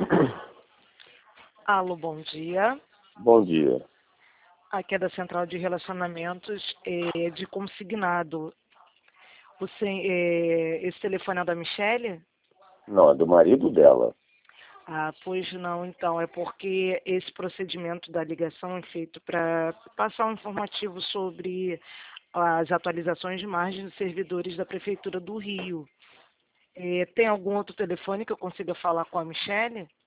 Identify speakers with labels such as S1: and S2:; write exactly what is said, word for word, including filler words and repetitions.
S1: Alô, bom dia.
S2: Bom dia.
S1: Aqui é da Central de Relacionamentos é, de Consignado. Você, é, esse telefone é da Michele?
S2: Não, é do marido dela.
S1: Ah, pois não, então. É porque esse procedimento da ligação é feito para passar um informativo sobre as atualizações de margem dos servidores da Prefeitura do Rio. É, tem algum outro telefone que eu consiga falar com a Michele?